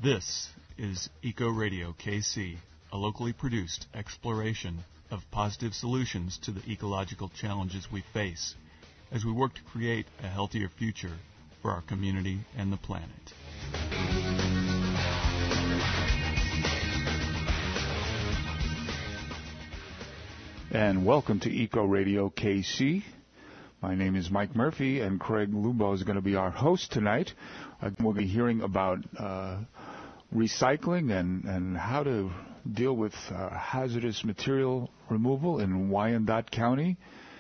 This is Eco Radio KC, a locally produced exploration of positive solutions to the ecological challenges we face as we work to create a healthier future for our community and the planet. And welcome to Eco Radio KC. My name is Mike Murphy, and Craig Lubo is going to be our host tonight. We'll be hearing about recycling and how to deal with hazardous material removal in Wyandotte County.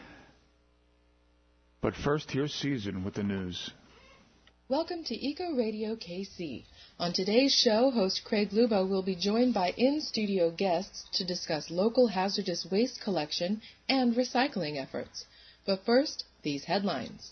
But first, here's Susan with the news. Welcome to Eco Radio KC. On today's show, host Craig Lubo will be joined by in-studio guests to discuss local hazardous waste collection and recycling efforts. But first, these headlines.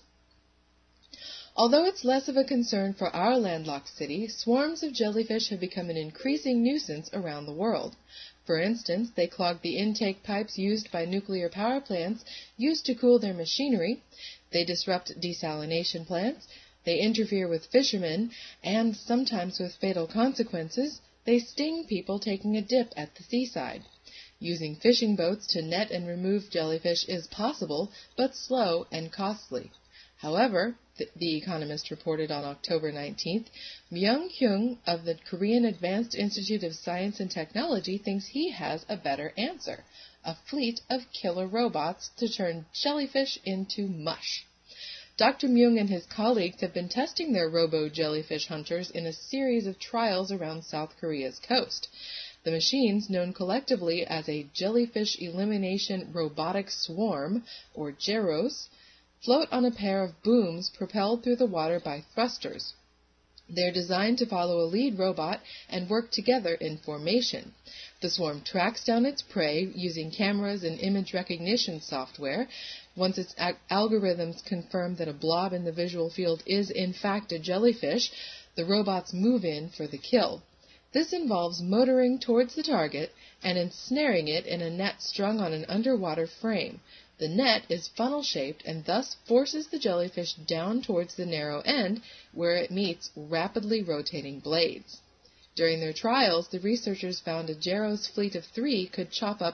Although it's less of a concern for our landlocked city, swarms of jellyfish have become an increasing nuisance around the world. For instance, they clog the intake pipes used by nuclear power plants used to cool their machinery, they disrupt desalination plants, they interfere with fishermen, and sometimes with fatal consequences, they sting people taking a dip at the seaside. Using fishing boats to net and remove jellyfish is possible, but slow and costly. However, The Economist reported on October 19th, Myung-Hyung of the Korean Advanced Institute of Science and Technology thinks he has a better answer, a fleet of killer robots to turn jellyfish into mush. Dr. Myung and his colleagues have been testing their robo-jellyfish hunters in a series of trials around South Korea's coast. The machines, known collectively as a Jellyfish Elimination Robotic Swarm, or JEROS, float on a pair of booms propelled through the water by thrusters. They're designed to follow a lead robot and work together in formation. The swarm tracks down its prey using cameras and image recognition software. Once its algorithms confirm that a blob in the visual field is in fact a jellyfish, the robots move in for the kill. This involves motoring towards the target and ensnaring it in a net strung on an underwater frame. The net is funnel-shaped and thus forces the jellyfish down towards the narrow end, where it meets rapidly rotating blades. During their trials, the researchers found a JEROS fleet of 3 could chop up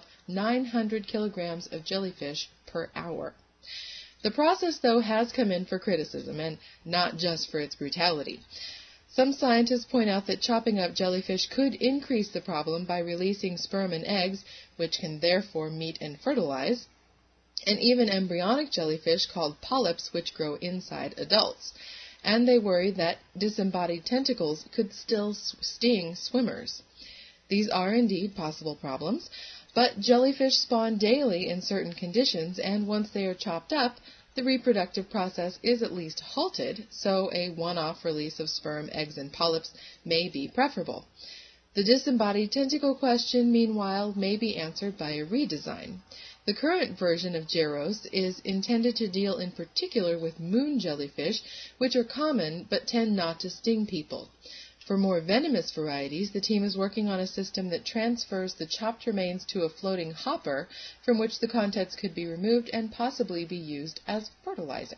900 kilograms of jellyfish per hour. The process, though, has come in for criticism, and not just for its brutality. Some scientists point out that chopping up jellyfish could increase the problem by releasing sperm and eggs, which can therefore meet and fertilize, and even embryonic jellyfish called polyps, which grow inside adults. And they worry that disembodied tentacles could still sting swimmers. These are indeed possible problems, but jellyfish spawn daily in certain conditions, and once they are chopped up, the reproductive process is at least halted, so a one-off release of sperm, eggs, and polyps may be preferable. The disembodied tentacle question, meanwhile, may be answered by a redesign. The current version of JEROS is intended to deal in particular with moon jellyfish, which are common but tend not to sting people. For more venomous varieties, the team is working on a system that transfers the chopped remains to a floating hopper from which the contents could be removed and possibly be used as fertilizer.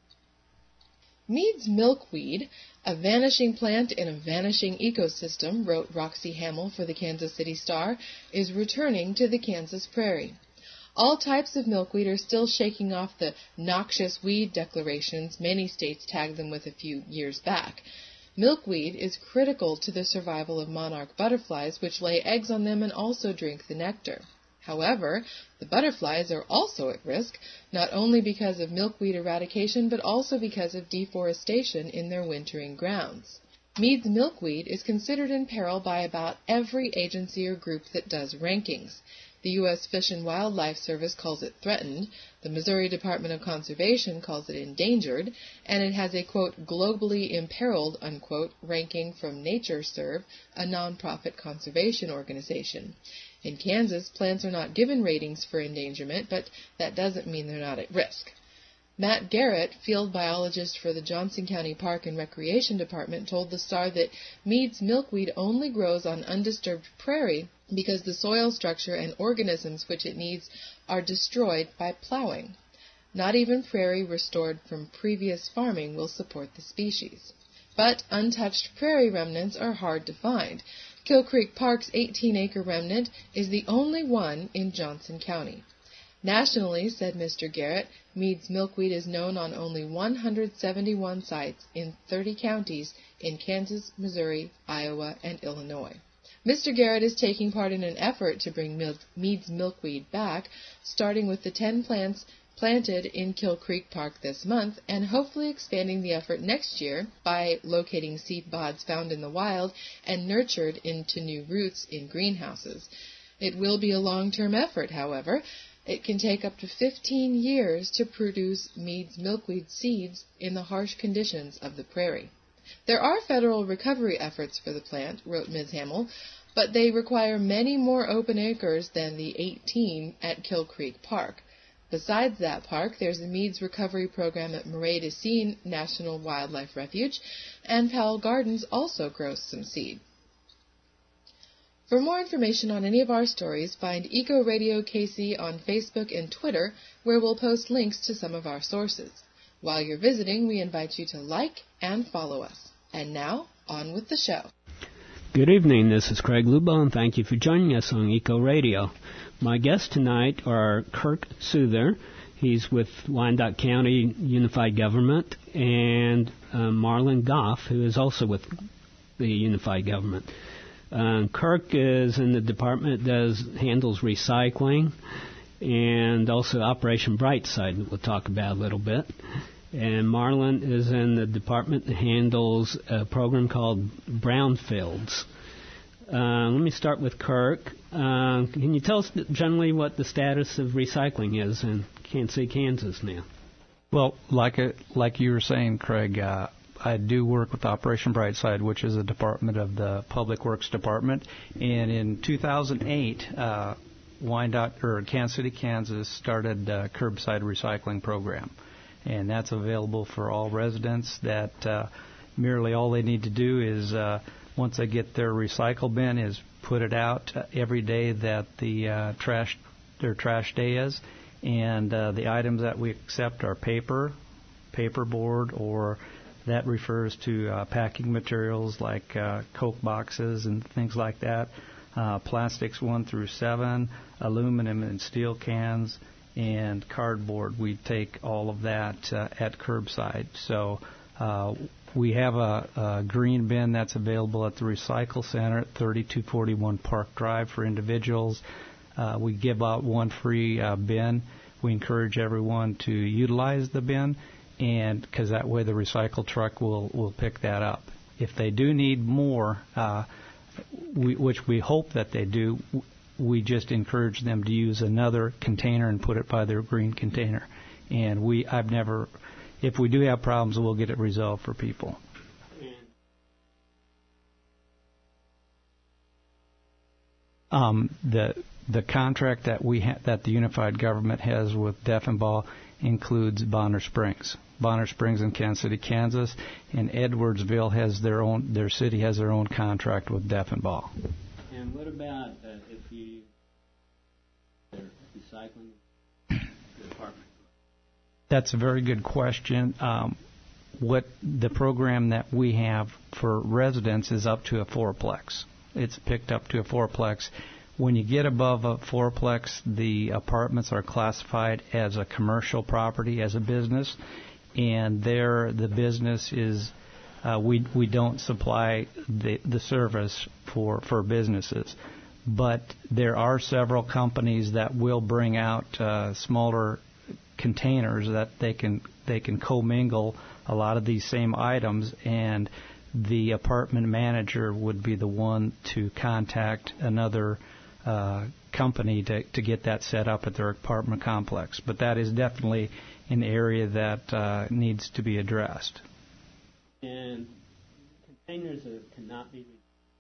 Mead's milkweed, a vanishing plant in a vanishing ecosystem, wrote Roxy Hamill for the Kansas City Star, is returning to the Kansas prairie. All types of milkweed are still shaking off the noxious weed declarations many states tagged them with a few years back. Milkweed is critical to the survival of monarch butterflies, which lay eggs on them and also drink the nectar. However, the butterflies are also at risk, not only because of milkweed eradication, but also because of deforestation in their wintering grounds. Mead's milkweed is considered in peril by about every agency or group that does rankings. The U.S. Fish and Wildlife Service calls it threatened, the Missouri Department of Conservation calls it endangered, and it has a, quote, globally imperiled, unquote, ranking from NatureServe, a nonprofit conservation organization. In Kansas, plants are not given ratings for endangerment, but that doesn't mean they're not at risk. Matt Garrett, field biologist for the Johnson County Park and Recreation Department, told the Star that Mead's milkweed only grows on undisturbed prairie because the soil structure and organisms which it needs are destroyed by plowing. Not even prairie restored from previous farming will support the species. but untouched prairie remnants are hard to find. Kill Creek Park's 18-acre remnant is the only one in Johnson County. Nationally, said Mr. Garrett, Mead's milkweed is known on only 171 sites in 30 counties in Kansas, Missouri, Iowa, and Illinois. Mr. Garrett is taking part in an effort to bring Mead's milkweed back, starting with the 10 plants planted in Kill Creek Park this month, and hopefully expanding the effort next year by locating seed pods found in the wild and nurtured into new roots in greenhouses. It will be a long-term effort, however. It can take up to 15 years to produce Mead's milkweed seeds in the harsh conditions of the prairie. There are federal recovery efforts for the plant, wrote Ms. Hamill, but they require many more open acres than the 18 at Kill Creek Park. Besides that park, there's the Mead's Recovery Program at Marais des Cygnes National Wildlife Refuge, and Powell Gardens also grows some seed. For more information on any of our stories, find Eco Radio KC on Facebook and Twitter, where we'll post links to some of our sources. While you're visiting, we invite you to like and follow us. And now, on with the show. Good evening, this is Craig Lubow, and thank you for joining us on Eco Radio. My guests tonight are Kirk Souther, he's with Wyandotte County Unified Government, and Marlon Goff, who is also with the Unified Government. Kirk is in the department that handles recycling and also Operation Brightside that we'll talk about a little bit. And Marlon is in the department that handles a program called Brownfields. Let me start with Kirk. Can you tell us generally what the status of recycling is in Kansas City, Kansas now? Well, like you were saying, Craig, I do work with Operation Brightside, which is a department of the Public Works Department. And in 2008, Kansas City, Kansas started a curbside recycling program. And that's available for all residents. That merely all they need to do is, once they get their recycle bin, is put it out every day that their trash day is. And the items that we accept are paperboard, or that refers to packing materials like Coke boxes and things like that, plastics 1 through 7, aluminum and steel cans, and cardboard. We take all of that at curbside. So we have a green bin that's available at the Recycle Center at 3241 Park Drive for individuals. We give out one free bin. We encourage everyone to utilize the bin, and because that way the recycle truck will pick that up. If they do need more, which we hope that they do, we just encourage them to use another container and put it by their green container. And if we do have problems, we'll get it resolved for people. The contract that that the Unified Government has with Deffenbaugh includes Bonner Springs. Bonner Springs in Kansas City, Kansas, and Edwardsville their city has their own contract with Deffenbaugh. And what about if you recycling department? That's a very good question. What the program that we have for residents is up to a fourplex. It's picked up to a fourplex. When you get above a fourplex, the apartments are classified as a commercial property, as a business, and there the business is we don't supply the service for businesses. But there are several companies that will bring out smaller containers that they can commingle a lot of these same items, and the apartment manager would be the one to contact another company to get that set up at their apartment complex. But that is definitely an area that needs to be addressed. And containers cannot be.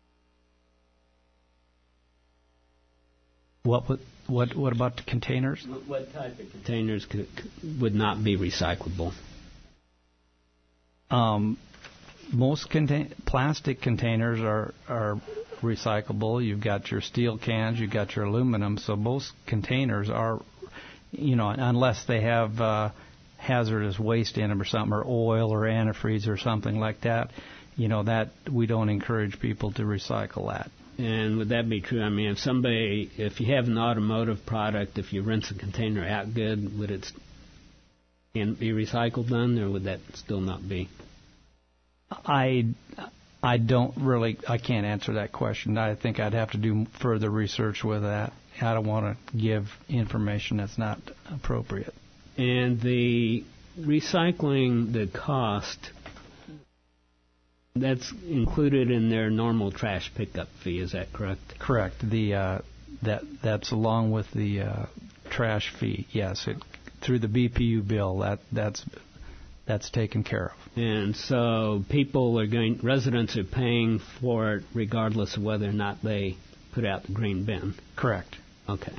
What about the containers? What type of containers would not be recyclable? Most plastic containers are recyclable. You've got your steel cans, you've got your aluminum. So most containers are, unless they have hazardous waste in them or something, or oil or antifreeze or something like that, that we don't encourage people to recycle that. And would that be true? I mean, if you have an automotive product, if you rinse a container out good, would it can it be recycled then, or would that still not be? I can't answer that question. I think I'd have to do further research with that. I don't want to give information that's not appropriate. And the recycling, the cost, that's included in their normal trash pickup fee, is that correct? Correct. That's along with the trash fee. Yes, through the BPU bill, that's taken care of. And so residents are paying for it regardless of whether or not they put out the green bin. Correct. Okay.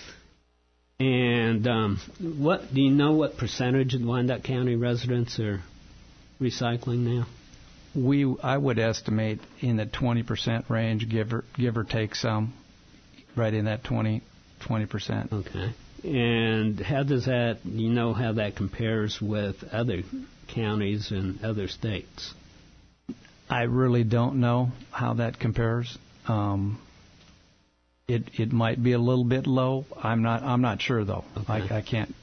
And do you know what percentage of Wyandotte County residents are recycling now? I would estimate in the 20% range, give or take some, right in that 20%. Okay. And how does that, how that compares with other counties and other states? I really don't know how that compares. It might be a little bit low. I'm not sure though. Okay. I can't.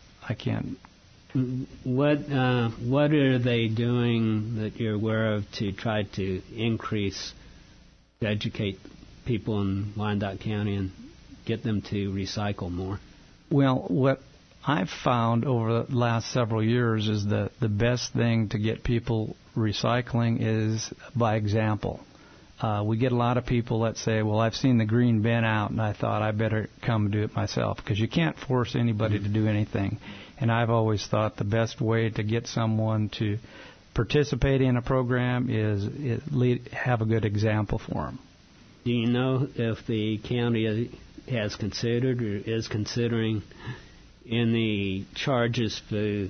What are they doing that you're aware of to try to educate people in Wyandotte County and get them to recycle more? Well, what I've found over the last several years is the best thing to get people recycling is by example. We get a lot of people that say, well, I've seen the green bin out, and I thought I better come and do it myself, because you can't force anybody to do anything. And I've always thought the best way to get someone to participate in a program is have a good example for them. Do you know if the county has considered or is considering any charges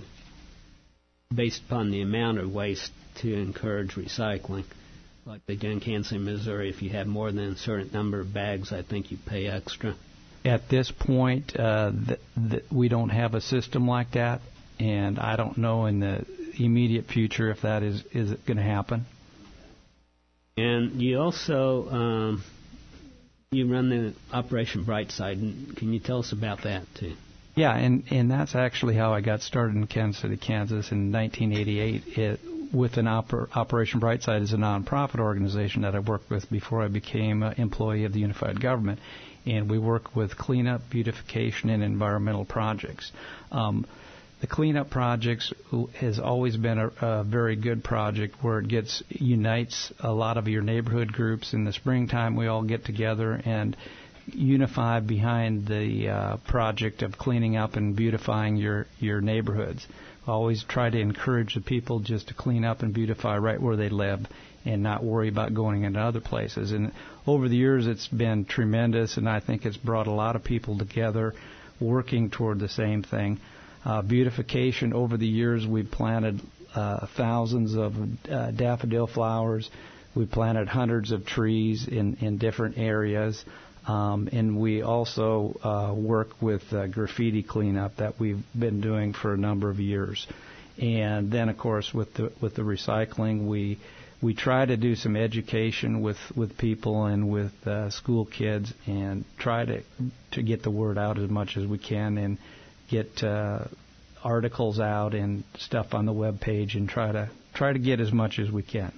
based upon the amount of waste to encourage recycling? Like they do in Kansas City, Missouri, if you have more than a certain number of bags, I think you pay extra. At this point, we don't have a system like that, and I don't know in the immediate future if that is going to happen. And you also you run the Operation Brightside. Can you tell us about that too? Yeah, and that's actually how I got started in Kansas City, Kansas in 1988. With an Operation Brightside is a nonprofit organization that I worked with before I became an employee of the unified government, and we work with cleanup, beautification, and environmental projects. The cleanup projects has always been a very good project where it unites a lot of your neighborhood groups. In the springtime, we all get together and unify behind the project of cleaning up and beautifying your neighborhoods. Always try to encourage the people just to clean up and beautify right where they live and not worry about going into other places. And over the years, it's been tremendous, and I think it's brought a lot of people together working toward the same thing. Beautification, over the years, we've planted thousands of daffodil flowers. We planted hundreds of trees in different areas. And we also work with graffiti cleanup that we've been doing for a number of years. And then, of course, with the recycling, we try to do some education with people and with school kids, and try to get the word out as much as we can, and get articles out and stuff on the web page, and try to get as much as we can.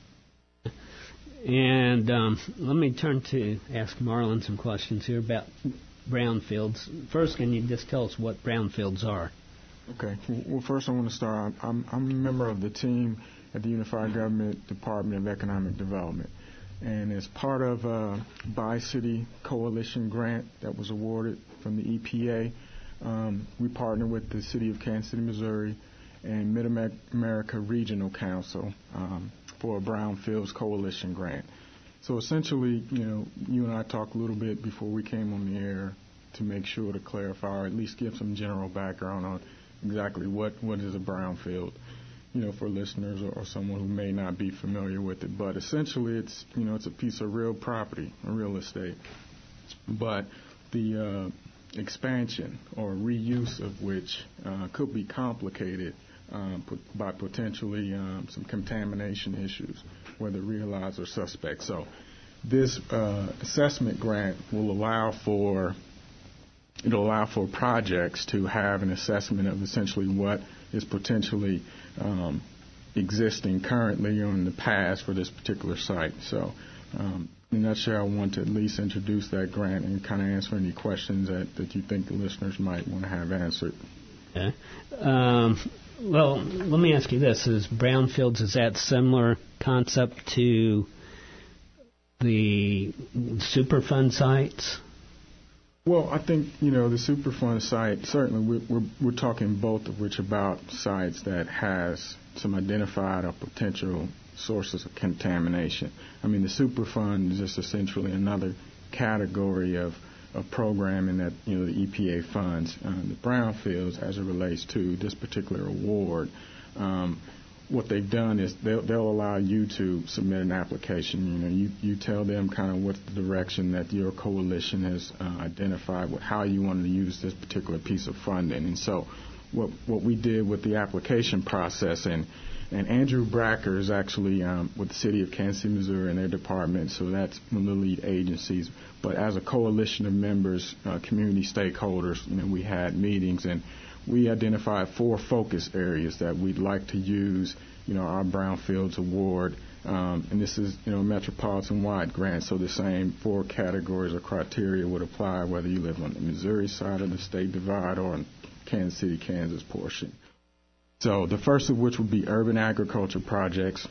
And let me turn to ask Marlon some questions here about brownfields. First, can you just tell us what brownfields are? Okay. Well, first I want to start. I'm a member of the team at the Unified Government Department of Economic Development. And as part of a Bi-City Coalition grant that was awarded from the EPA, we partnered with the City of Kansas City, Missouri, and Mid-America Regional Council for a Brownfields Coalition grant. So essentially, you and I talked a little bit before we came on the air to make sure to clarify, or at least give some general background on exactly what is a brownfield, for listeners or someone who may not be familiar with it. But essentially, it's a piece of real property, a real estate. But the expansion or reuse of which could be complicated by potentially some contamination issues, whether realized or suspect. So this assessment grant will allow for projects to have an assessment of essentially what is potentially existing currently or in the past for this particular site. So in a nutshell, I want to at least introduce that grant and kind of answer any questions that you think the listeners might want to have answered. Okay. Well, let me ask you this. Is brownfields, is that similar concept to the Superfund sites? Well, I think, the Superfund site, certainly we're talking both of which about sites that has some identified or potential sources of contamination. I mean, the Superfund is just essentially another category of programming that, the EPA funds. The brownfields, as it relates to this particular award, what they've done is they'll allow you to submit an application. You tell them kind of what's the direction that your coalition has identified with how you want to use this particular piece of funding. And so what we did with the application process, and Andrew Bracker is actually with the City of Kansas City, Missouri, and their department, so that's one of the lead agencies. But as a coalition of members, community stakeholders, we had meetings, and we identified 4 focus areas that we'd like to use, our Brownfields Award. And this is, a metropolitan-wide grant, so the same 4 categories or criteria would apply whether you live on the Missouri side of the state divide or on Kansas City, Kansas portion. So the first of which would be urban agriculture projects.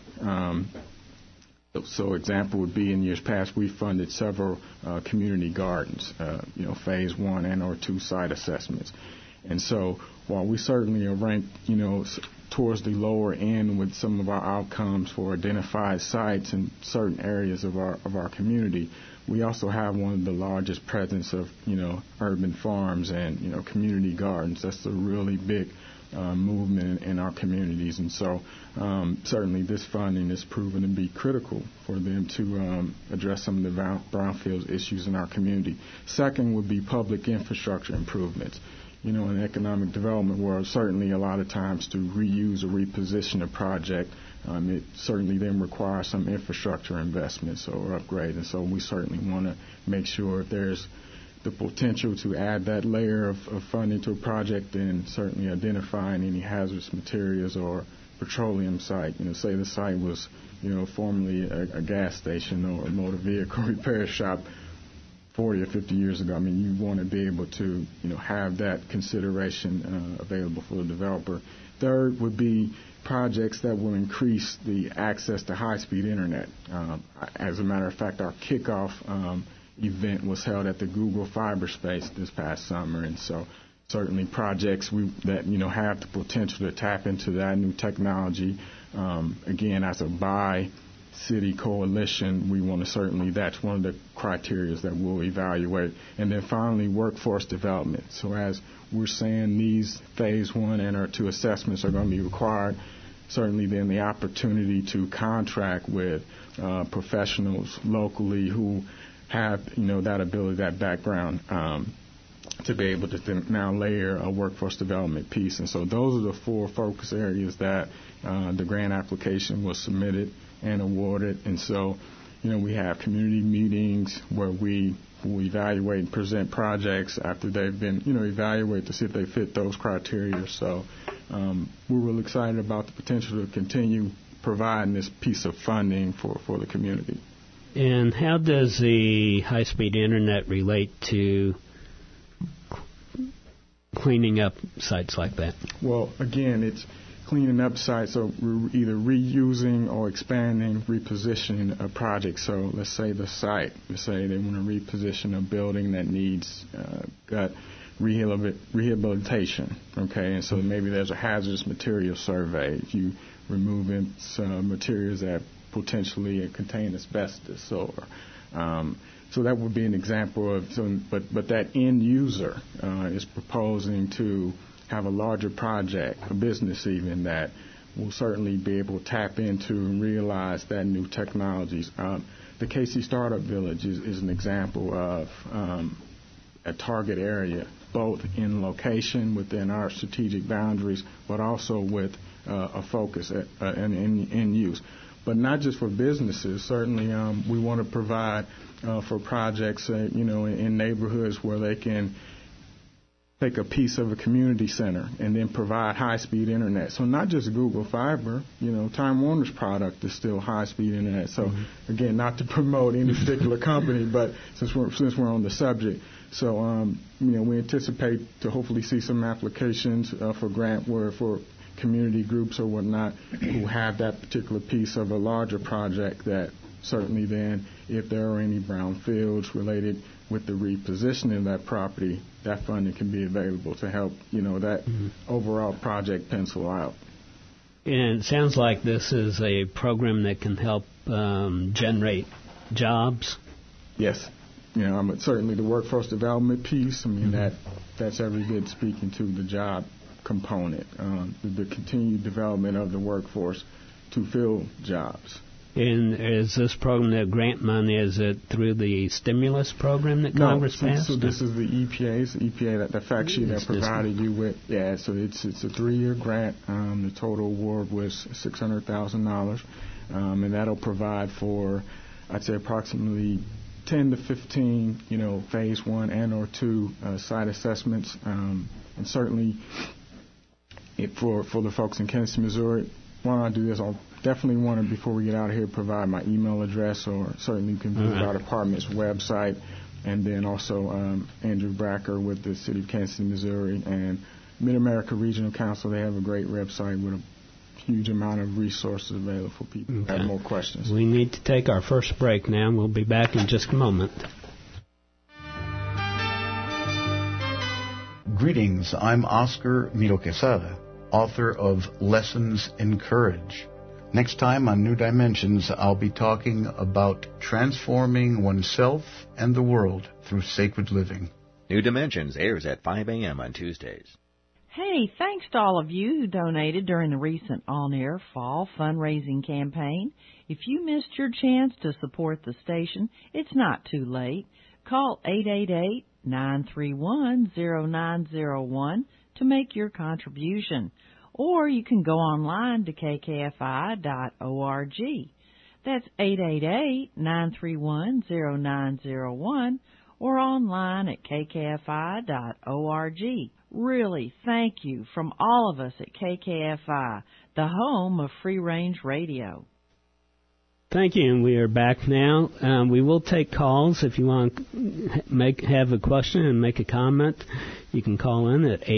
So example would be in years past we funded several community gardens, phase 1 and or 2 site assessments. And so while we certainly are ranked, towards the lower end with some of our outcomes for identified sites in certain areas of our community, we also have one of the largest presence of, urban farms and, community gardens. That's a really big movement in our communities. And so certainly this funding is proven to be critical for them to address some of the brownfields issues in our community. Second would be public infrastructure improvements. In the economic development world, certainly a lot of times to reuse or reposition a project, it certainly then requires some infrastructure investments or upgrade. And so we certainly want to make sure if there's the potential to add that layer of funding to a project, then certainly identifying any hazardous materials or petroleum site. Say the site was, formerly a gas station or a motor vehicle repair shop 40 or 50 years ago. I mean, you want to be able to, have that consideration available for the developer. Third would be projects that will increase the access to high-speed internet. As a matter of fact, our kickoff event was held at the Google Fiber Space this past summer, and so certainly projects that have the potential to tap into that new technology. Again, as a city coalition, we want to certainly, that's one of the criteria that we'll evaluate. And then finally, workforce development. So as we're saying, these phase 1 and or 2 assessments are going to be required, certainly then the opportunity to contract with professionals locally who have, that ability, that background, to be able to now layer a workforce development piece. And so those are the 4 focus areas that the grant application was submitted and awarded. And so, we have community meetings where we will evaluate and present projects after they've been, evaluated to see if they fit those criteria. So we're really excited about the potential to continue providing this piece of funding for the community. And how does the high-speed internet relate to cleaning up sites like that? Well, again, it's cleaning up sites, so we're either reusing or expanding, repositioning a project. So let's say the site, let's say they want to reposition a building that needs gut rehabilitation, okay? And so maybe there's a hazardous material survey. If you remove some materials that potentially contain asbestos or so that would be an example of, but that end user is proposing to have a larger project, a business even, that will certainly be able to tap into and realize that new technologies. The KC Startup Village is an example of a target area, both in location within our strategic boundaries, but also with a focus in use. But not just for businesses. Certainly, we want to provide for projects, in neighborhoods where they can take a piece of a community center and then provide high-speed internet. So not just Google Fiber, Time Warner's product is still high-speed internet. So again, not to promote any particular company, but since we're on the subject, so we anticipate to hopefully see some applications for grant where for community groups or whatnot who have that particular piece of a larger project that certainly then, if there are any brownfields related with the repositioning of that property, that funding can be available to help, that overall project pencil out. And it sounds like this is a program that can help generate jobs. Yes. Certainly the workforce development piece, that's every bit speaking to the job component, the continued development of the workforce to fill jobs. And is this program, the grant money, is it through the stimulus program that Congress passed? So this is the EPA, the fact sheet I provided you with. Yeah, so it's a 3-year grant. The total award was $600,000, and that'll provide for, I'd say, approximately 10 to 15, phase 1 and or 2 site assessments, and certainly for the folks in Kansas, Missouri. Why don't I do this? I'll definitely want to, before we get out of here, provide my email address, or certainly you can visit our department's website, and then also Andrew Bracker with the City of Kansas, Missouri, and Mid-America Regional Council. They have a great website with a huge amount of resources available for people who have more questions. We need to take our first break now, and we'll be back in just a moment. Greetings, I'm Oscar Miro Quesada, author of Lessons in Courage. Next time on New Dimensions, I'll be talking about transforming oneself and the world through sacred living. New Dimensions airs at 5 a.m. on Tuesdays. Hey, thanks to all of you who donated during the recent on-air fall fundraising campaign. If you missed your chance to support the station, it's not too late. Call 888-931-0901 to make your contribution. Or you can go online to kkfi.org. That's 888-931-0901 or online at kkfi.org. Really, thank you from all of us at KKFI, the home of free-range radio. Thank you, and we are back now. We will take calls. If you want to have a question and make a comment, you can call in at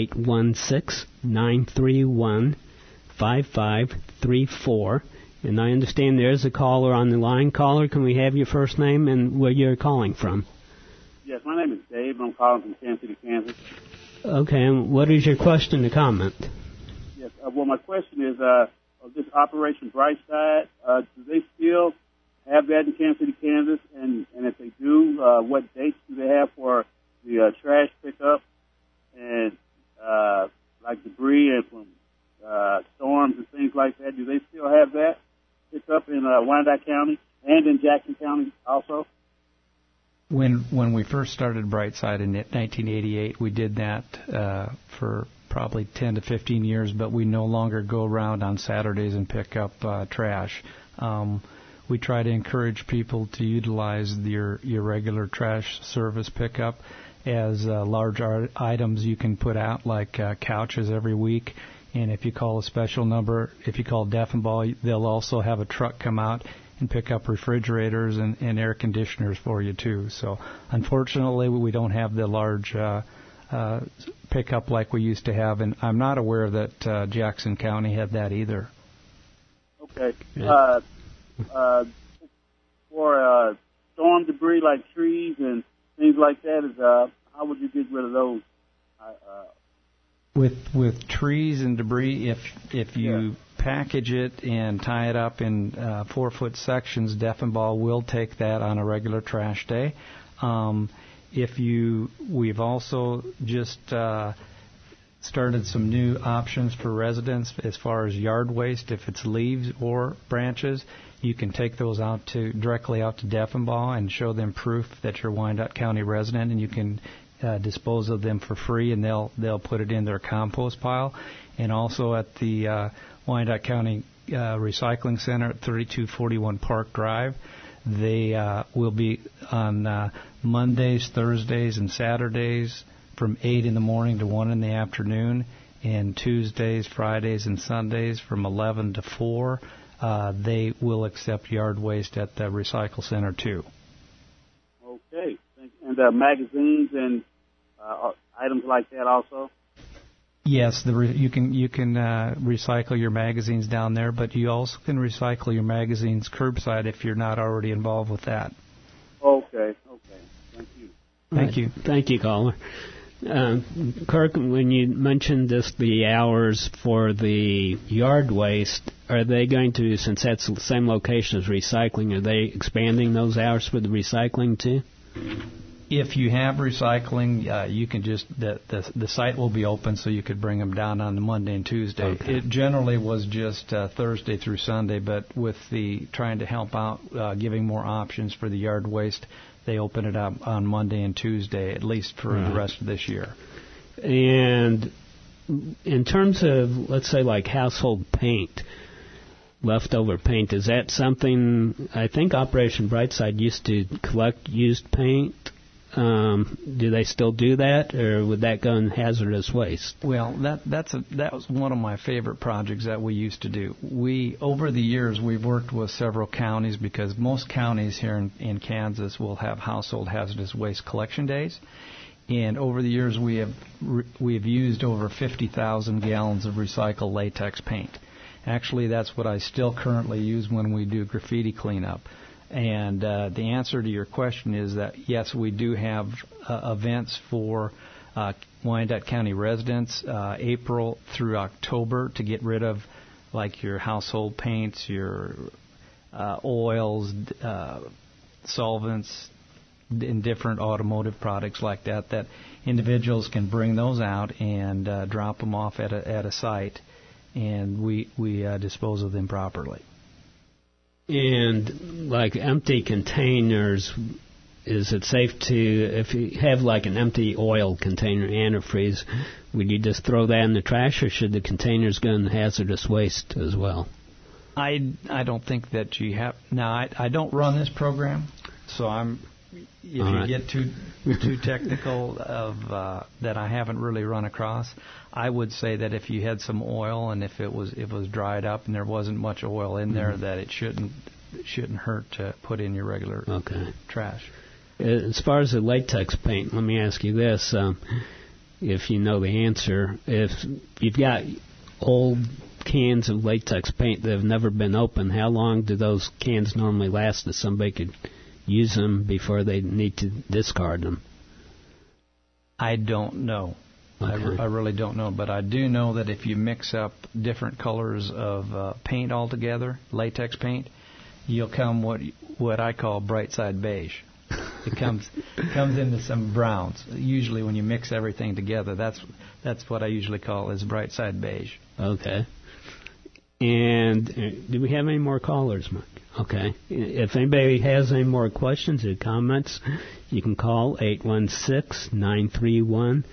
816-931-5534. And I understand there's a caller on the line. Caller, can we have your first name and where you're calling from? Yes, my name is Dave. I'm calling from Kansas City, Kansas. Okay, and what is your question or comment? Yes, well, my question is, of this Operation Brightside, do they still have that in Kansas City, Kansas? And if they do, what dates do they have for the trash pickup and like debris and from storms and things like that? Do they still have that pickup in Wyandotte County and in Jackson County also? When we first started Brightside in 1988, we did that for probably 10 to 15 years, but we no longer go around on Saturdays and pick up trash. We try to encourage people to utilize your regular trash service pickup as large items you can put out, like couches every week. And if you call a special number, if you call Deffenbaugh, they'll also have a truck come out and pick up refrigerators and air conditioners for you, too. So, unfortunately, we don't have the large pickup like we used to have, and I'm not aware that Jackson County had that either. Okay. For storm debris like trees and things like that, how would you get rid of those? With trees and debris, if you package it and tie it up in 4-foot sections, Deffenbaugh will take that on a regular trash day. We've also just started some new options for residents as far as yard waste. If it's leaves or branches, you can take those directly out to Deffenbaugh and show them proof that you're a Wyandotte County resident, and you can dispose of them for free, and they'll put it in their compost pile. And also at the Wyandotte County Recycling Center at 3241 Park Drive, they will be on Mondays, Thursdays, and Saturdays from 8 in the morning to 1 in the afternoon, and Tuesdays, Fridays, and Sundays from 11 to 4. They will accept yard waste at the Recycle Center too. Okay. And magazines and items like that also? Yes, you can recycle your magazines down there, but you also can recycle your magazines curbside if you're not already involved with that. Okay. Thank you. Thank you. Thank you, caller. Kirk, when you mentioned the hours for the yard waste, are they going to, since that's the same location as recycling, are they expanding those hours for the recycling too? If you have recycling, you can just the site will be open, so you could bring them down on the Monday and Tuesday. Okay. It generally was just Thursday through Sunday, but with the trying to help out, giving more options for the yard waste, they open it up on Monday and Tuesday, at least for the rest of this year. And in terms of, let's say, like household paint, leftover paint, is that something, I think Operation Brightside used to collect used paint. Do they still do that, or would that go in hazardous waste? Well, that was one of my favorite projects that we used to do. Over the years, we've worked with several counties, because most counties here in Kansas will have household hazardous waste collection days. And over the years, we have used over 50,000 gallons of recycled latex paint. Actually, that's what I still currently use when we do graffiti cleanup. And the answer to your question is that, yes, we do have events for Wyandotte County residents, April through October, to get rid of like your household paints, your oils, solvents, and different automotive products like that individuals can bring those out and drop them off at a site, and we dispose of them properly. And like empty containers, is it safe to, if you have like an empty oil container, antifreeze, would you just throw that in the trash, or should the containers go in hazardous waste as well? I don't think that you have. Now, I don't run this program, so if you get too technical of that I haven't really run across, I would say that if you had some oil and if it was dried up and there wasn't much oil in there, that it shouldn't hurt to put in your regular trash. As far as the latex paint, let me ask you this: if you know the answer, if you've got old cans of latex paint that have never been opened, how long do those cans normally last that somebody could use them before they need to discard them? I don't know. Okay. I really don't know, but I do know that if you mix up different colors of paint altogether, latex paint, you'll come what I call bright side beige. It comes into some browns. Usually, when you mix everything together, that's what I usually call is bright side beige. Okay. And do we have any more callers, Mike? Okay. If anybody has any more questions or comments, you can call 816-931-5534.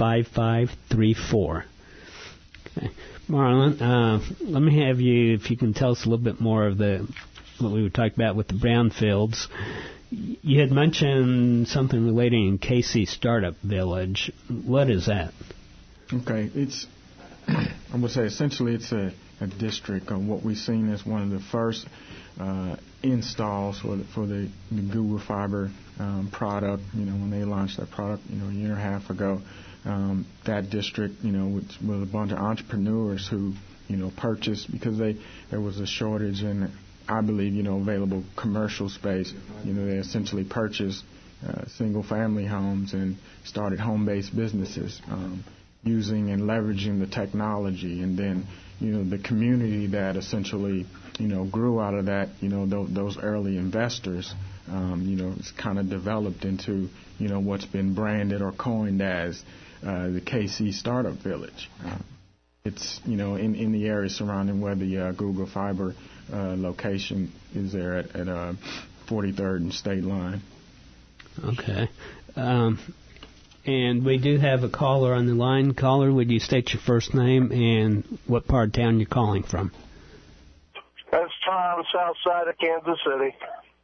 Okay. Marlon, let me have you, if you can tell us a little bit more of what we were talking about with the brownfields. You had mentioned something relating in KC Startup Village. What is that? Okay. I would say essentially it's a district of what we've seen as one of the first installs for the Google Fiber product. When they launched that product, a year and a half ago, that district, with a bunch of entrepreneurs who, purchased because there was a shortage in, I believe, available commercial space. They essentially purchased single-family homes and started home-based businesses using and leveraging the technology, and then the community that essentially grew out of that, those early investors, it's kind of developed into what's been branded or coined as the KC Startup Village. It's in the area surrounding where the Google Fiber location is there at 43rd and State Line. Okay. And we do have a caller on the line. Caller, would you state your first name and what part of town you're calling from? That's Tom, south side of Kansas City.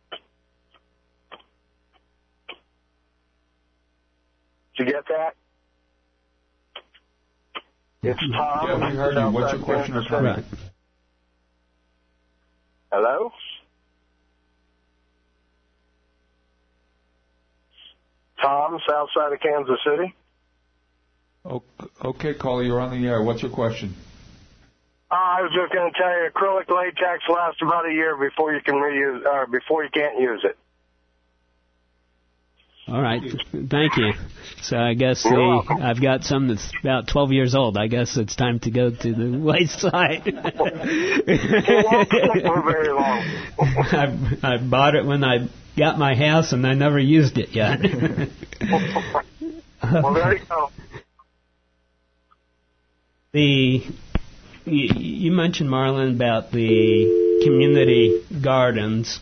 Did you get that? It's Tom. Yeah, we heard you. What's your question or comment? Right. Hello? Tom, south side of Kansas City. Okay, caller, you're on the air. What's your question? I was just going to tell you, acrylic latex lasts about a year before you can reuse, or before you can't use it. All right, thank you. So I guess I've got some that's about 12 years old. I guess it's time to go to the waste site. It won't take for very long. I bought it when I got my house, and I never used it yet. Well, there you go. You mentioned, Marlon, about the community gardens,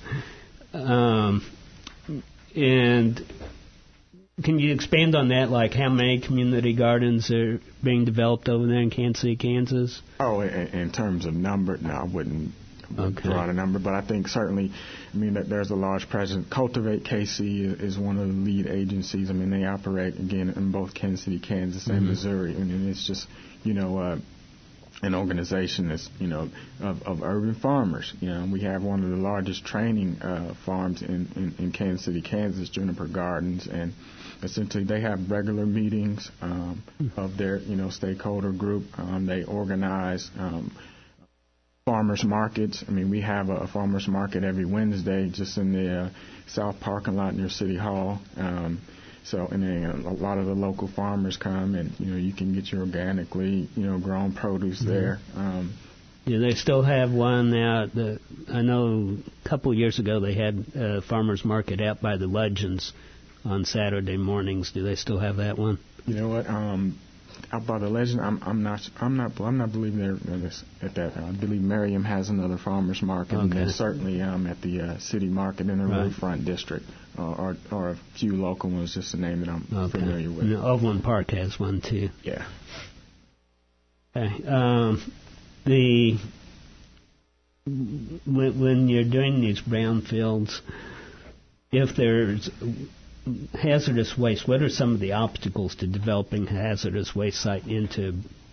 and can you expand on that? Like, how many community gardens are being developed over there in Kansas City, Kansas? Oh, in terms of number, no, I wouldn't draw out a number, but I think certainly, that there's a large presence. Cultivate KC is one of the lead agencies. They operate, again, in both Kansas City, Kansas, and Missouri, and it's just, an organization that's, of urban farmers. We have one of the largest training farms in Kansas City, Kansas, Juniper Gardens, and essentially they have regular meetings of their, stakeholder group. They organize farmers markets. We have a farmers market every Wednesday just in the south parking lot near City Hall. And then a lot of the local farmers come, and you can get your organically grown produce there. Yeah, they still have one out. I know a couple of years ago they had a farmers market out by the Legends on Saturday mornings. Do they still have that one? You know what? Out by the Legend, I'm not believing they're at that. I believe Merriam has another farmers market, and then certainly at the city market in the Riverfront district, or a few local ones. Just a name that I'm familiar with. And Overland Park has one too. Yeah. Okay. When you're doing these brownfields, if there's hazardous waste, what are some of the obstacles to developing a hazardous waste site into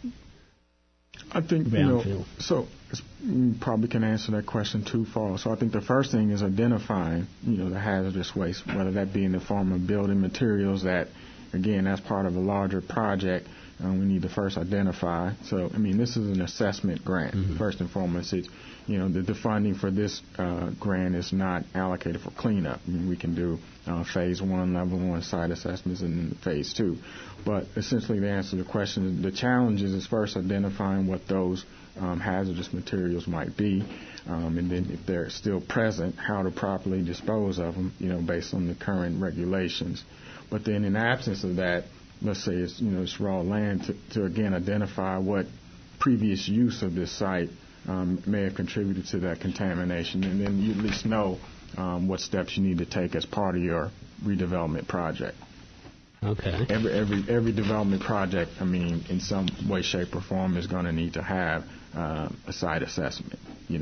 I think, brownfield? So you probably can answer that question twofold. So I think the first thing is identifying, the hazardous waste, whether that be in the form of building materials that, again, that's part of a larger project. We need to first identify. So, this is an assessment grant. First and foremost, it's, the funding for this grant is not allocated for cleanup. We can do phase 1, level 1 site assessments, and then phase 2. But essentially, to answer the question, the challenge is first identifying what those hazardous materials might be, and then if they're still present, how to properly dispose of them, based on the current regulations. But then in absence of that, let's say it's, it's raw land, to again identify what previous use of this site may have contributed to that contamination, and then you at least know what steps you need to take as part of your redevelopment project. Okay. Every development project, in some way, shape, or form, is going to need to have a site assessment.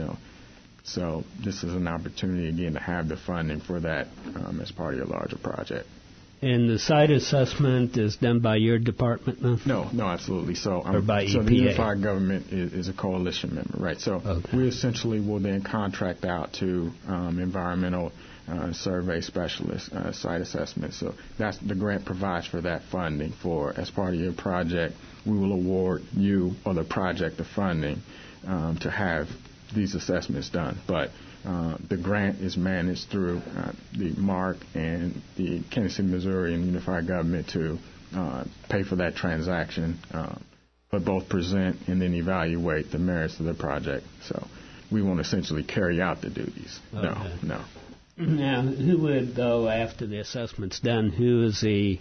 So this is an opportunity again to have the funding for that as part of your larger project. And the site assessment is done by your department now? No, absolutely. So, or by EPA? So the Unified Government is a coalition member, right? So we essentially will then contract out to environmental survey specialists, site assessment. So that's the grant provides for that funding. For as part of your project, we will award you or the project the funding to have these assessments done. But the grant is managed through the MARC and the Kansas City, Missouri, and Unified Government to pay for that transaction, but both present and then evaluate the merits of the project. So we won't essentially carry out the duties. Okay. No. Now, who would go after the assessment's done?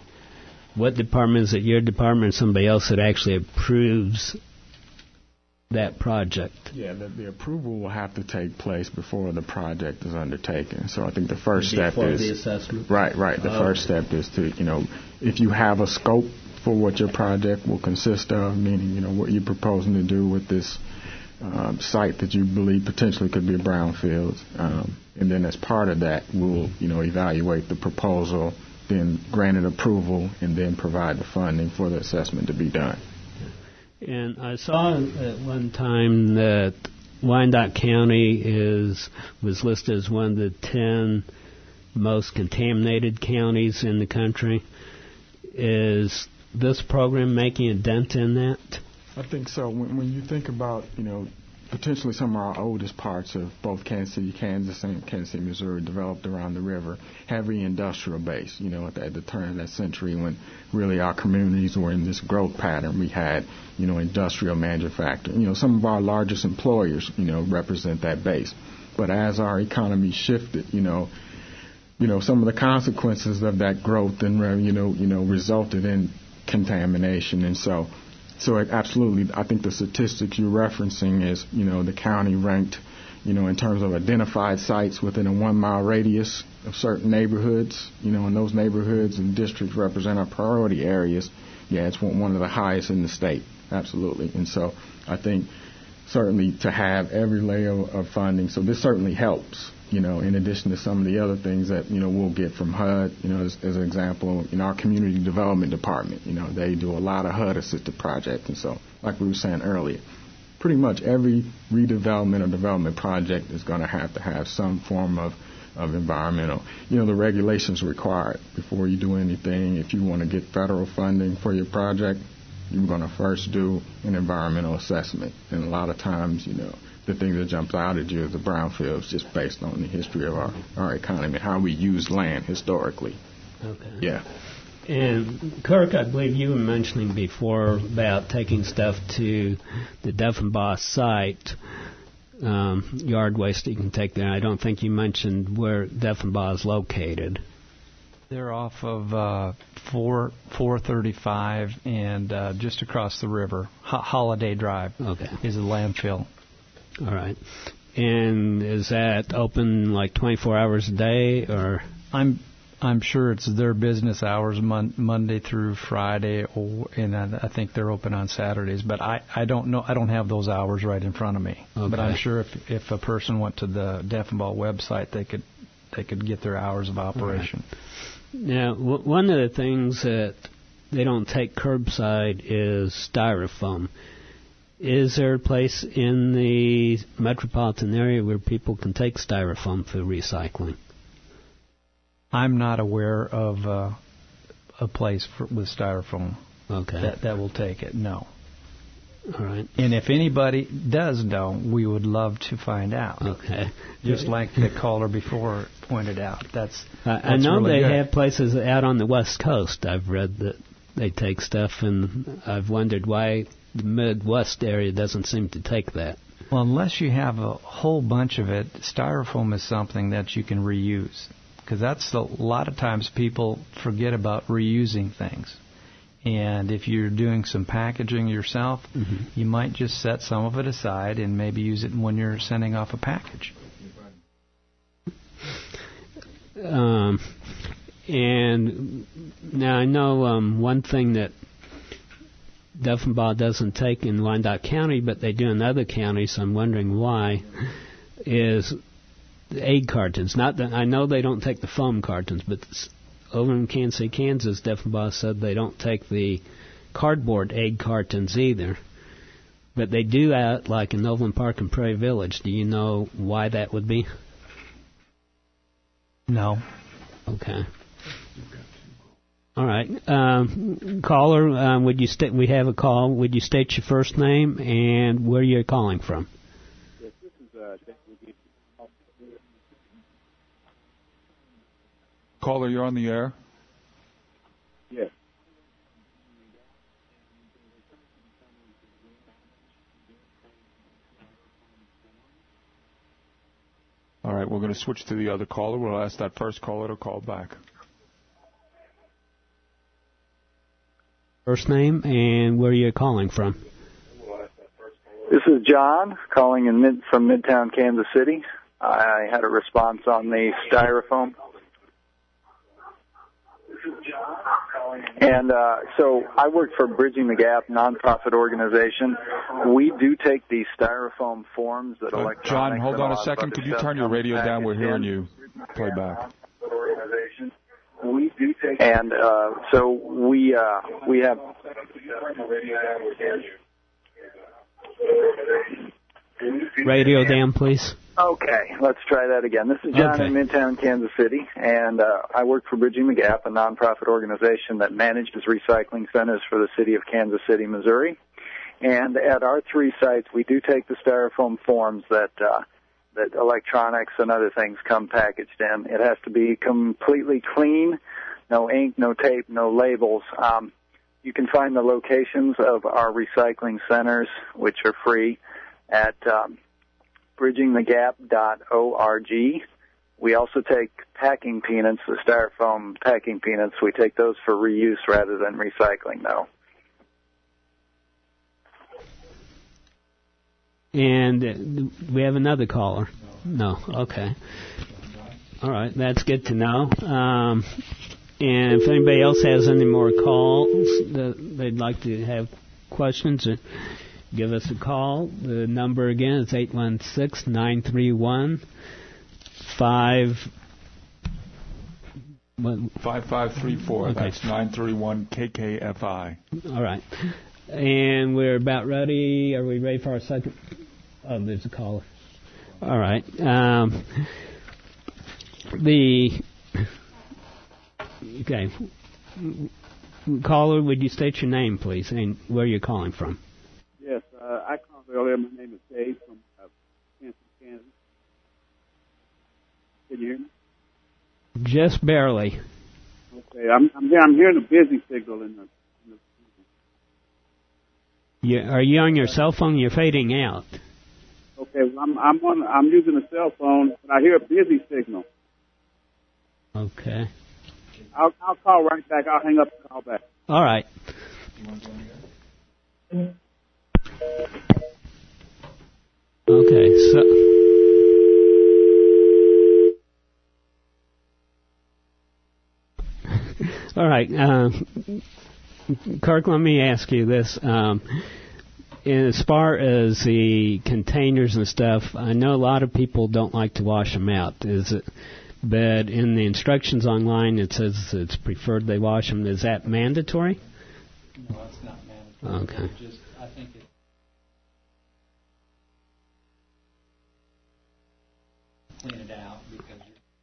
What department is it? Your department or somebody else that actually approves that project? Yeah, the approval will have to take place before the project is undertaken. So I think the first step is the assessment. Right. The first step is to, if you have a scope for what your project will consist of, meaning, what you're proposing to do with this site that you believe potentially could be a brownfield. And then as part of that, we'll, evaluate the proposal, then grant it approval, and then provide the funding for the assessment to be done. And I saw at one time that Wyandotte County was listed as one of the 10 most contaminated counties in the country. Is this program making a dent in that? I think so. When you think about, potentially some of our oldest parts of both Kansas City, Kansas, and Kansas City, Missouri, developed around the river, heavy industrial base, at the turn of that century when really our communities were in this growth pattern. We had, industrial manufacturing. Some of our largest employers, represent that base. But as our economy shifted, some of the consequences of that growth and resulted in contamination. And so it absolutely, I think the statistics you're referencing is, the county ranked, in terms of identified sites within a 1 mile radius of certain neighborhoods, and those neighborhoods and districts represent our priority areas. Yeah, it's one of the highest in the state. Absolutely. And so I think certainly to have every layer of funding, so this certainly helps, in addition to some of the other things that, we'll get from HUD, as an example, in our community development department, they do a lot of HUD-assisted projects. And so, like we were saying earlier, pretty much every redevelopment or development project is going to have some form of environmental. The regulations required before you do anything. If you want to get federal funding for your project, you're going to first do an environmental assessment. And a lot of times, the thing that jumps out at you is the brownfields, just based on the history of our economy, how we use land historically. Okay. Yeah. And Kirk, I believe you were mentioning before about taking stuff to the Deffenbaugh site, yard waste that you can take there. I don't think you mentioned where Deffenbaugh is located. They're off of 435 and just across the river. Holiday Drive is a landfill. All right. And is that open like 24 hours a day, or? I'm sure it's their business hours Monday through Friday, and I think they're open on Saturdays. But I don't know. I don't have those hours right in front of me. Okay. But I'm sure if a person went to the Deffenbaugh website, they could get their hours of operation. Right. Now, one of the things that they don't take curbside is styrofoam. Is there a place in the metropolitan area where people can take styrofoam for recycling? I'm not aware of a place with styrofoam that will take it, no. All right. And if anybody does know, we would love to find out. Okay. Just like the caller before pointed out. That's I know really they good. have places out on the West Coast. I've read that they take stuff, and I've wondered why the Midwest area doesn't seem to take that. Well, unless you have a whole bunch of it, styrofoam is something that you can reuse. Because that's a lot of times people forget about reusing things. And if you're doing some packaging yourself, you might just set some of it aside and maybe use it when you're sending off a package. And now I know one thing that Deffenbaugh doesn't take in Wyandotte County, but they do in other counties, so I'm wondering why, is the egg cartons. Not that I know they don't take the foam cartons, but over in Kansas City, Kansas, Deffenbaugh said they don't take the cardboard egg cartons either. But they do that like in Overland Park and Prairie Village. Do you know why that would be? No. Okay. All right. Caller, would you we have a call. Would you state your first name and where you're calling from? Yes, this is Caller, you're on the air. Yes. All right, we're going to switch to the other caller. We'll ask that first caller to call back. First name and where you're calling from. This is John calling from Midtown Kansas City. I had a response on the styrofoam. And so I work for Bridging the Gap, nonprofit organization. We do take these styrofoam forms that electronics... John, hold on a second. Could you turn your radio down? We're hearing you play back. We do take... And so we have... Radio down, please. Okay, let's try that again. This is John in Midtown Kansas City, and I work for Bridging the Gap, a nonprofit organization that manages recycling centers for the city of Kansas City, Missouri. And at our 3 sites, we do take the styrofoam forms that electronics and other things come packaged in. It has to be completely clean, no ink, no tape, no labels. You can find the locations of our recycling centers, which are free, at bridgingthegap.org. We also take packing peanuts, the styrofoam packing peanuts. We take those for reuse rather than recycling, though. And we have another caller. No, okay. All right, that's good to know. And if anybody else has any more calls that they'd like to have questions, give us a call. The number again is 816-931-5534. Okay. That's 931-KKFI. All right. And we're about ready. Are we ready for our second? Oh, there's a caller. All right. Okay. Caller, would you state your name, please, and where you're calling from? Yes, I called earlier. My name is Dave from Kansas. Can you hear me? Just barely. Okay, I'm hearing a busy signal in the Are you on your cell phone? You're fading out. Okay, well, I'm using a cell phone, but I hear a busy signal. Okay. I'll call right back. I'll hang up and call back. All right. Okay, so... All right. Kirk, let me ask you this. As far as the containers and stuff, I know a lot of people don't like to wash them out. But in the instructions online, it says it's preferred they wash them. Is that mandatory? No, it's not mandatory. Okay. I think it... clean it out because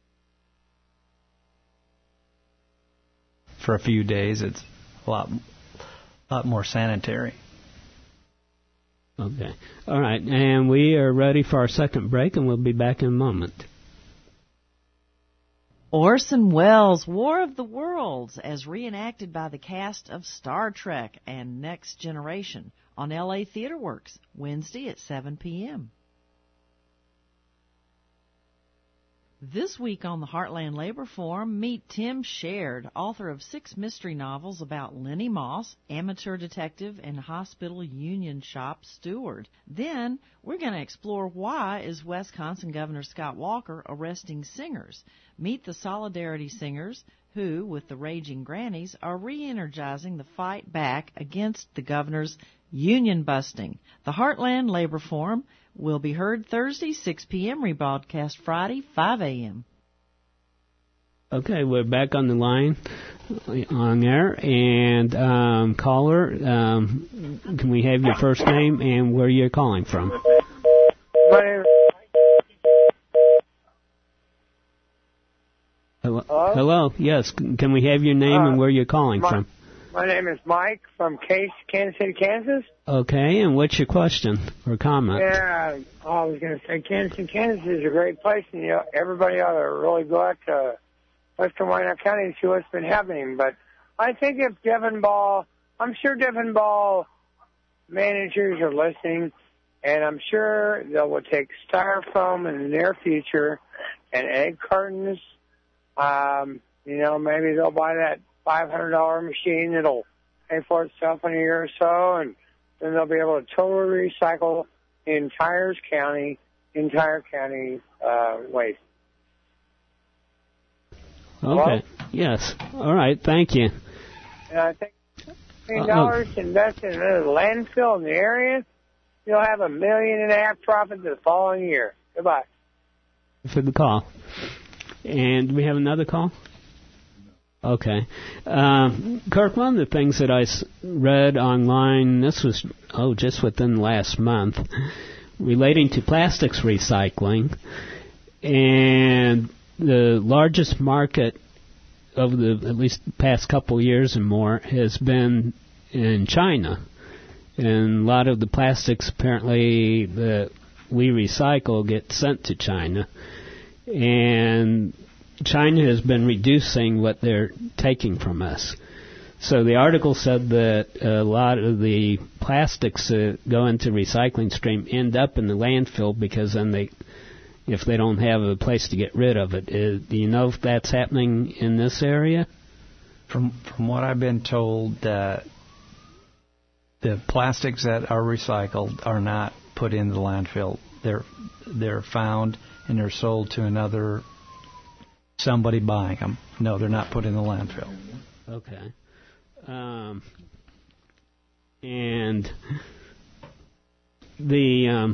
for a few days it's a lot more sanitary. Okay. All right. And we are ready for our second break, and we'll be back in a moment. Orson Welles' War of the Worlds, as reenacted by the cast of Star Trek and Next Generation on LA Theater Works, Wednesday at 7 p.m. This week on the Heartland Labor Forum, meet Tim Shared, author of 6 mystery novels about Lenny Moss, amateur detective and hospital union shop steward. Then, we're going to explore why is Wisconsin Governor Scott Walker arresting singers. Meet the Solidarity Singers, who, with the Raging Grannies, are re-energizing the fight back against the governor's union busting. The Heartland Labor Forum will be heard Thursday, 6 p.m., rebroadcast Friday, 5 a.m. Okay, we're back on the line on air. And caller, can we have your first name and where you're calling from? My name is... Hello? Hello? Yes, can we have your name and where you're calling from? My name is Mike from Kansas City, Kansas. Okay, and what's your question or comment? Yeah, I was going to say Kansas City, Kansas is a great place, and everybody ought to really go out to Western Wyandotte County and see what's been happening. But I think if I'm sure Devon Ball managers are listening, and I'm sure they will take styrofoam in the near future and egg cartons. Maybe they'll buy that $500 machine that'll pay for itself in a year or so, and then they'll be able to totally recycle entire county waste. Okay. Hello? Yes. All right. Thank you. And I think $1 million invested in a landfill in the area, you'll have $1.5 million profit the following year. Goodbye. For the call. And do we have another call? Okay. Kirk, one of the things that I read online, this was, just within the last month, relating to plastics recycling, and the largest market over at least the past couple of years and more has been in China. And a lot of the plastics apparently that we recycle get sent to China. And China has been reducing what they're taking from us. So the article said that a lot of the plastics that go into recycling stream end up in the landfill because then if they don't have a place to get rid of it. Do you know if that's happening in this area? From what I've been told, the plastics that are recycled are not put in the landfill. They're found and they're sold to somebody buying them. No, they're not put in the landfill. Okay. And the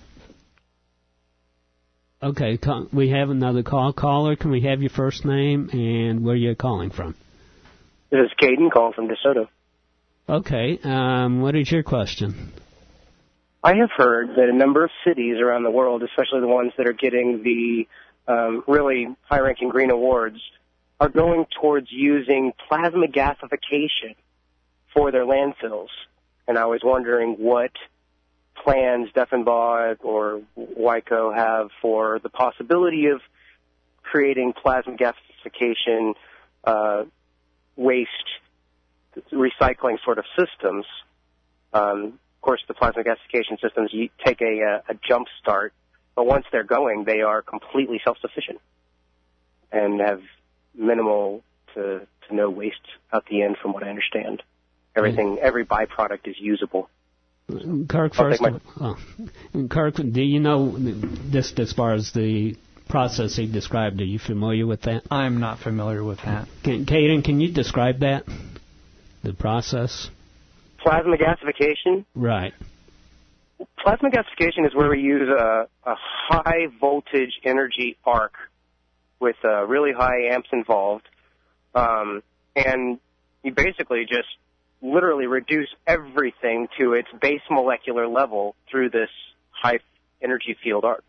okay, we have another caller. Can we have your first name and where you're calling from? This is Caden calling from DeSoto. Okay. What is your question? I have heard that a number of cities around the world, especially the ones that are getting the really high-ranking green awards, are going towards using plasma gasification for their landfills. And I was wondering what plans Deffenbaugh or WICO have for the possibility of creating plasma gasification waste recycling sort of systems. Of course, the plasma gasification systems take a jump start, but once they're going, they are completely self-sufficient and have minimal to no waste at the end, from what I understand. Every byproduct is usable. Kirk, Kirk, do you know, just as far as the process he described, are you familiar with that? I'm not familiar with that. Caden, can you describe that, the process? Plasma gasification? Right. Plasma gasification is where we use a high voltage energy arc with really high amps involved, and you basically just literally reduce everything to its base molecular level through this high energy field arc.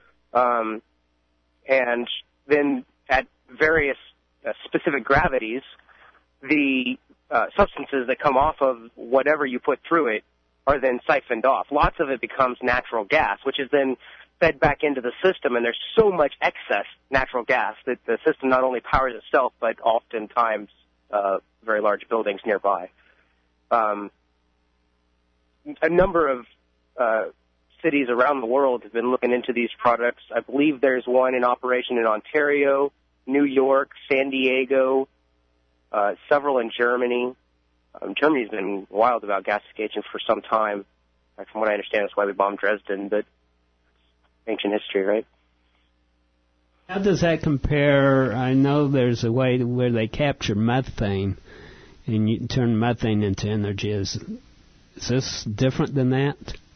And then at various specific gravities, the substances that come off of whatever you put through it are then siphoned off. Lots of it becomes natural gas, which is then fed back into the system, and there's so much excess natural gas that the system not only powers itself, but oftentimes very large buildings nearby. A number of cities around the world have been looking into these products. I believe there's one in operation in Ontario, New York, San Diego, several in Germany. Germany's been wild about gasification for some time. From what I understand, that's why we bombed Dresden, but ancient history, right? How does that compare? I know there's a way where they capture methane and you turn methane into energy. Is this different than that?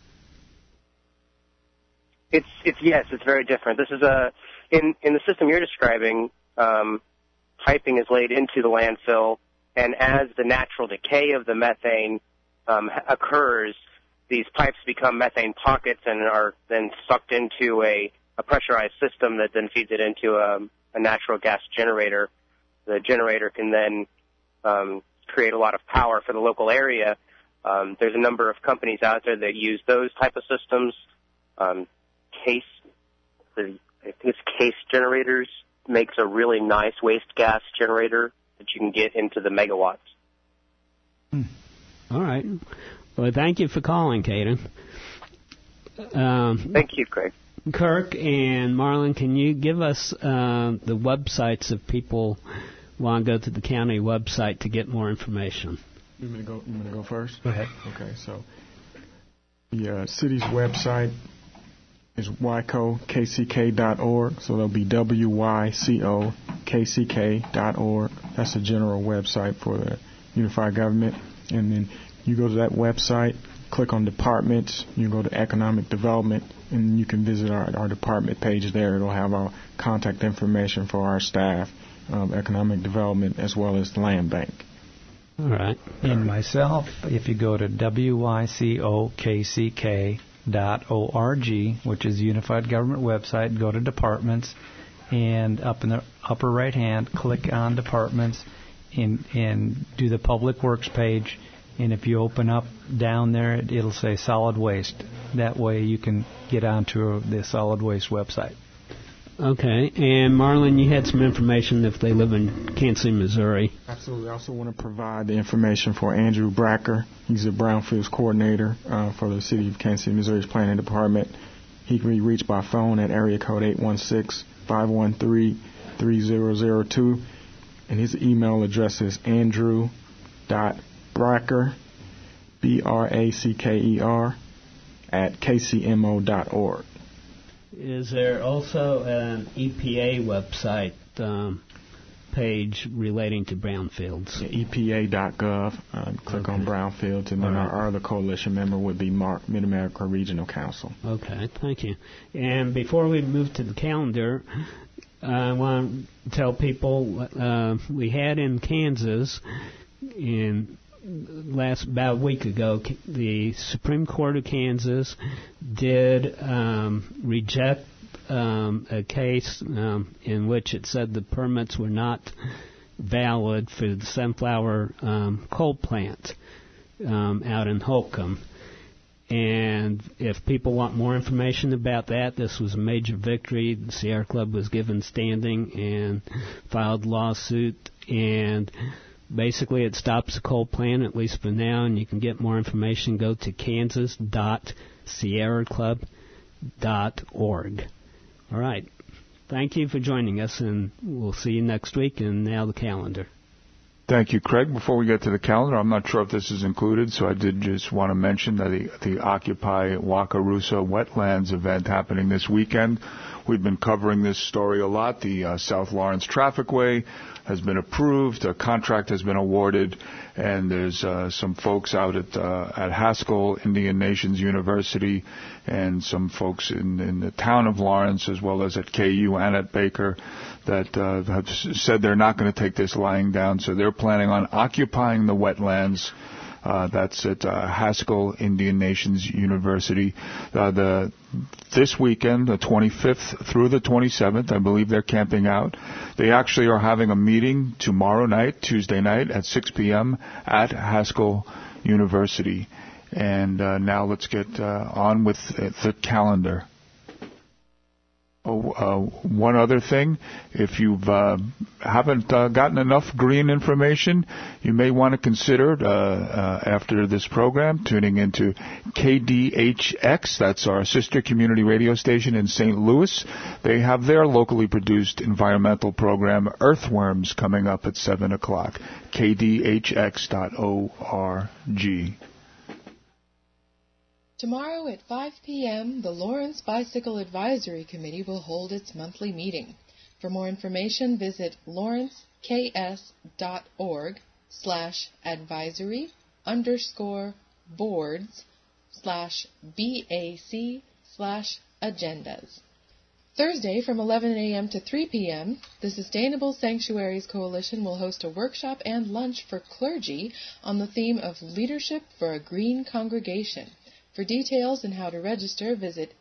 Yes, it's very different. This is in the system you're describing, piping is laid into the landfill, and as the natural decay of the methane occurs, these pipes become methane pockets and are then sucked into a pressurized system that then feeds it into a natural gas generator. The generator can then create a lot of power for the local area. There's a number of companies out there that use those type of systems. I think it's Case Generators makes a really nice waste gas generator that you can get into the megawatts. All right. Well, thank you for calling, Caden. Thank you, Craig. Kirk and Marlon, can you give us the websites if people want to go to the county website to get more information? You want me to go first? Go ahead. Okay, so The city's website is wycokck.org, so that'll be wycokck.org. That's the general website for the unified government. And then you go to that website, click on departments, you go to economic development, and you can visit our department page there. It'll have our contact information for our staff, economic development, as well as the land bank. All right. And myself, if you go to wycokck.org, which is the Unified Government website, go to departments, and up in the upper right hand, click on departments, and do the public works page. And if you open up down there, it'll say solid waste. That way you can get onto the solid waste website. Okay. And Marlon, you had some information if they live in Kansas City, Missouri. Absolutely. I also want to provide the information for Andrew Bracker. He's a brownfields coordinator for the City of Kansas City, Missouri's Planning Department. He can be reached by phone at area code 816-513-3002. And his email address is andrew.bracker, BRACKER, at kcmo.org. Is there also an EPA website page relating to brownfields? EPA.gov. Click on brownfields, and then our other coalition member would be Mid-America Regional Council. Okay, thank you. And before we move to the calendar, I want to tell people we had in Kansas about a week ago, the Supreme Court of Kansas did reject a case in which it said the permits were not valid for the Sunflower coal plant out in Holcomb. And if people want more information about that, this was a major victory. The Sierra Club was given standing and filed a lawsuit, and basically it stops the coal plant, at least for now, and you can get more information. Go to kansas.sierraclub.org. All right. Thank you for joining us, and we'll see you next week. And now the calendar. Thank you, Craig. Before we get to the calendar, I'm not sure if this is included, so I did just want to mention that the Occupy Wakarusa Wetlands event happening this weekend. We've been covering this story a lot. The South Lawrence Trafficway has been approved, a contract has been awarded, and there's some folks out at Haskell Indian Nations University and some folks in the town of Lawrence, as well as at KU and at Baker, that have said they're not going to take this lying down, so they're planning on occupying the wetlands. That's at Haskell Indian Nations University. This weekend, the 25th through the 27th, I believe they're camping out. They actually are having a meeting tomorrow night, Tuesday night, at 6 p.m. at Haskell University. And now let's get on with the calendar. One other thing, if you haven't gotten enough green information, you may want to consider, after this program, tuning into KDHX. That's our sister community radio station in St. Louis. They have their locally produced environmental program, Earthworms, coming up at 7 o'clock. KDHX.org. Tomorrow at 5 p.m., the Lawrence Bicycle Advisory Committee will hold its monthly meeting. For more information, visit lawrence.org/advisory_boards/BAC/agendas. Thursday from 11 a.m. to 3 p.m., the Sustainable Sanctuaries Coalition will host a workshop and lunch for clergy on the theme of Leadership for a Green Congregation. For details and how to register, visit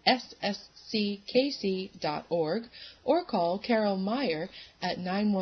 ssckc.org or call Carol Meyer at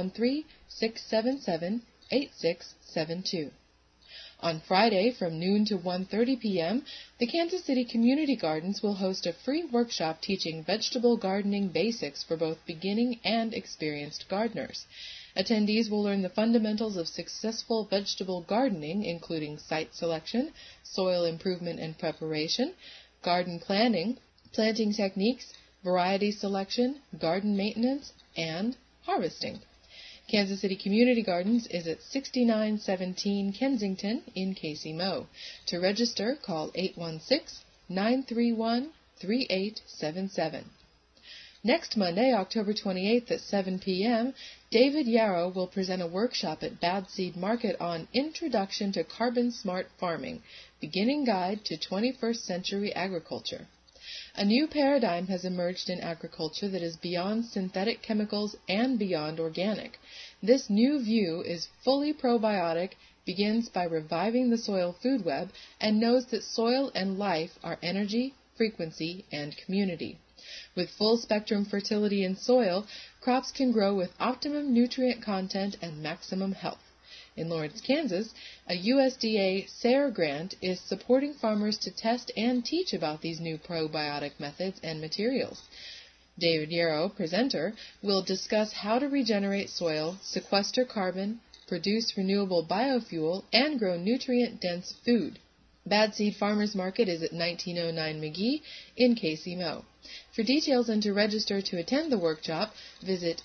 913-677-8672. On Friday from noon to 1:30 p.m., the Kansas City Community Gardens will host a free workshop teaching vegetable gardening basics for both beginning and experienced gardeners. Attendees will learn the fundamentals of successful vegetable gardening, including site selection, soil improvement and preparation, garden planning, planting techniques, variety selection, garden maintenance, and harvesting. Kansas City Community Gardens is at 6917 Kensington in KC Mo. To register, call 888-931-3877. Next Monday, October 28th at 7 p.m., David Yarrow will present a workshop at Bad Seed Market on Introduction to Carbon Smart Farming, Beginning Guide to 21st Century Agriculture. A new paradigm has emerged in agriculture that is beyond synthetic chemicals and beyond organic. This new view is fully probiotic, begins by reviving the soil food web, and knows that soil and life are energy, frequency, and community. With full-spectrum fertility in soil, crops can grow with optimum nutrient content and maximum health. In Lawrence, Kansas, a USDA SARE grant is supporting farmers to test and teach about these new probiotic methods and materials. David Yarrow, presenter, will discuss how to regenerate soil, sequester carbon, produce renewable biofuel, and grow nutrient-dense food. Bad Seed Farmers Market is at 1909 McGee in Casey Mo. For details and to register to attend the workshop, visit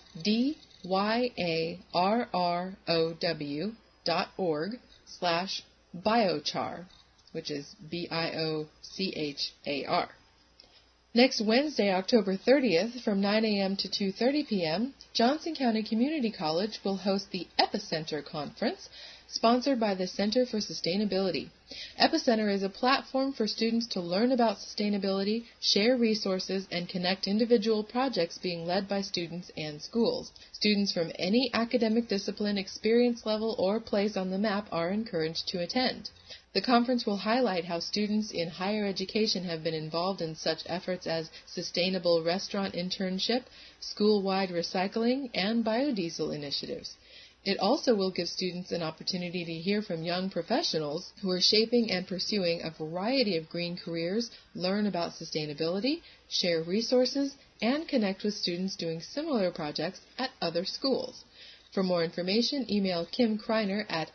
dyrrow.org/biochar, which is BIOCHAR. Next Wednesday, October 30th, from 9 a.m. to 2:30 p.m., Johnson County Community College will host the Epicenter Conference, sponsored by the Center for Sustainability. Epicenter is a platform for students to learn about sustainability, share resources, and connect individual projects being led by students and schools. Students from any academic discipline, experience level, or place on the map are encouraged to attend. The conference will highlight how students in higher education have been involved in such efforts as sustainable restaurant internship, school-wide recycling, and biodiesel initiatives. It also will give students an opportunity to hear from young professionals who are shaping and pursuing a variety of green careers, learn about sustainability, share resources, and connect with students doing similar projects at other schools. For more information, email Kim Kreiner at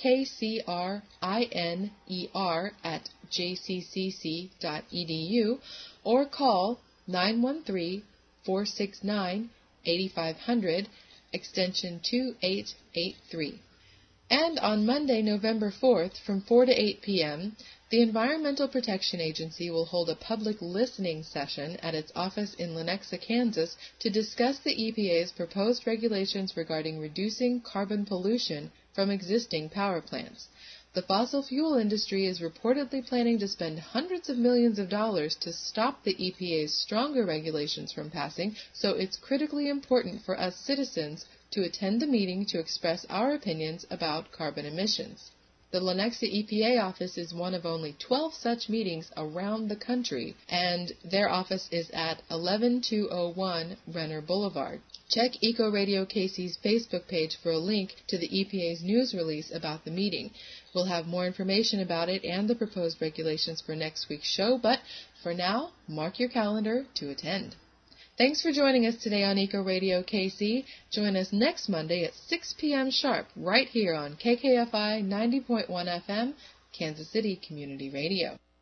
kcriner@jccc.edu or call 913-469-8500, extension 2883. And on Monday, November 4th, from 4 to 8 p.m., the Environmental Protection Agency will hold a public listening session at its office in Lenexa, Kansas, to discuss the EPA's proposed regulations regarding reducing carbon pollution from existing power plants. The fossil fuel industry is reportedly planning to spend hundreds of millions of dollars to stop the EPA's stronger regulations from passing, so it's critically important for us citizens to attend the meeting to express our opinions about carbon emissions. The Lenexa EPA office is one of only 12 such meetings around the country, and their office is at 11201 Renner Boulevard. Check Eco Radio KC's Facebook page for a link to the EPA's news release about the meeting. We'll have more information about it and the proposed regulations for next week's show, but for now, mark your calendar to attend. Thanks for joining us today on Eco Radio KC. Join us next Monday at 6 p.m. sharp right here on KKFI 90.1 FM, Kansas City Community Radio.